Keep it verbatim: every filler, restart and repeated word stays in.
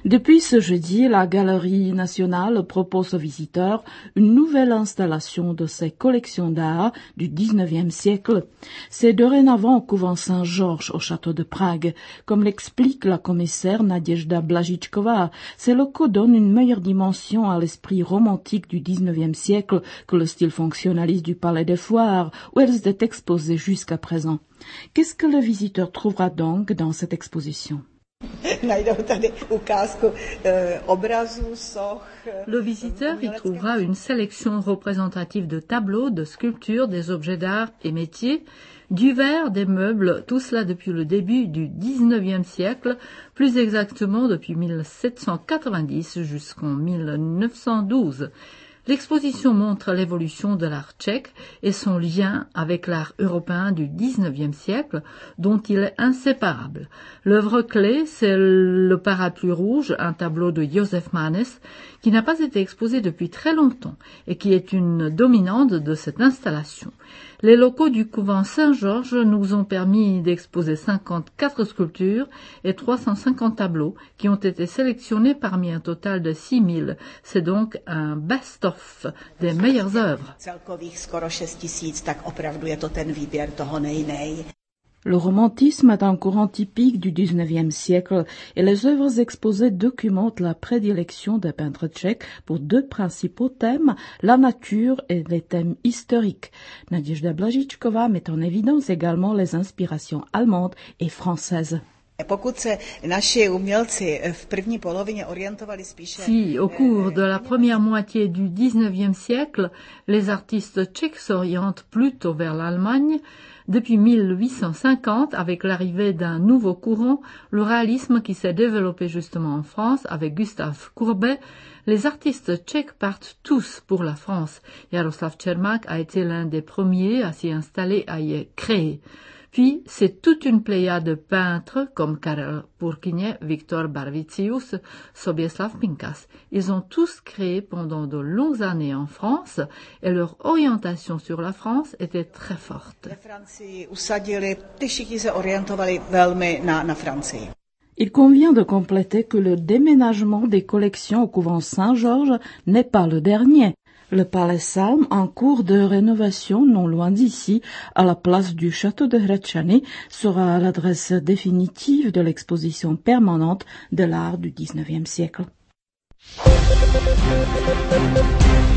Depuis ce jeudi, la Galerie nationale propose aux visiteurs une nouvelle installation de ses collections d'art du dix-neuvième siècle. C'est dorénavant au couvent Saint-Georges au château de Prague. Comme l'explique la commissaire Nadezhda Blažičková, ces locaux donnent une meilleure dimension à l'esprit romantique du dix-neuvième siècle que le style fonctionnaliste du Palais des Foires, où elles étaient exposées jusqu'à présent. Qu'est-ce que le visiteur trouvera donc dans cette exposition? Le visiteur y trouvera une sélection représentative de tableaux, de sculptures, des objets d'art et métiers, du verre, des meubles, tout cela depuis le début du dix-neuvième siècle, plus exactement depuis mille sept cent quatre-vingt-dix jusqu'en mille neuf cent douze. L'exposition montre l'évolution de l'art tchèque et son lien avec l'art européen du dix-neuvième siècle, dont il est inséparable. L'œuvre clé, c'est le Parapluie rouge, un tableau de Josef Mannes, qui n'a pas été exposé depuis très longtemps et qui est une dominante de cette installation. Les locaux du couvent Saint-Georges nous ont permis d'exposer cinquante-quatre sculptures et trois cent cinquante tableaux qui ont été sélectionnés parmi un total de six mille. C'est donc un best-of des meilleures œuvres. Le romantisme est un courant typique du dix-neuvième siècle et les œuvres exposées documentent la prédilection des peintres tchèques pour deux principaux thèmes, la nature et les thèmes historiques. Nadezhda Blažičková met en évidence également les inspirations allemandes et françaises. Si, au cours de la première moitié du dix-neuvième siècle, les artistes tchèques s'orientent plutôt vers l'Allemagne, depuis mille huit cent cinquante, avec l'arrivée d'un nouveau courant, le réalisme qui s'est développé justement en France avec Gustave Courbet, les artistes tchèques partent tous pour la France. Jaroslav Čermák a été l'un des premiers à s'y installer, à y créer. Puis, c'est toute une pléiade de peintres comme Karel Purkyně, Viktor Barvicius, Soběslav Pinkas. Ils ont tous créé pendant de longues années en France et leur orientation sur la France était très forte. Il convient de compléter que le déménagement des collections au couvent Saint-Georges n'est pas le dernier. Le Palais Salm, en cours de rénovation non loin d'ici, à la place du château de Hradčany, sera l'adresse définitive de l'exposition permanente de l'art du dix-neuvième siècle.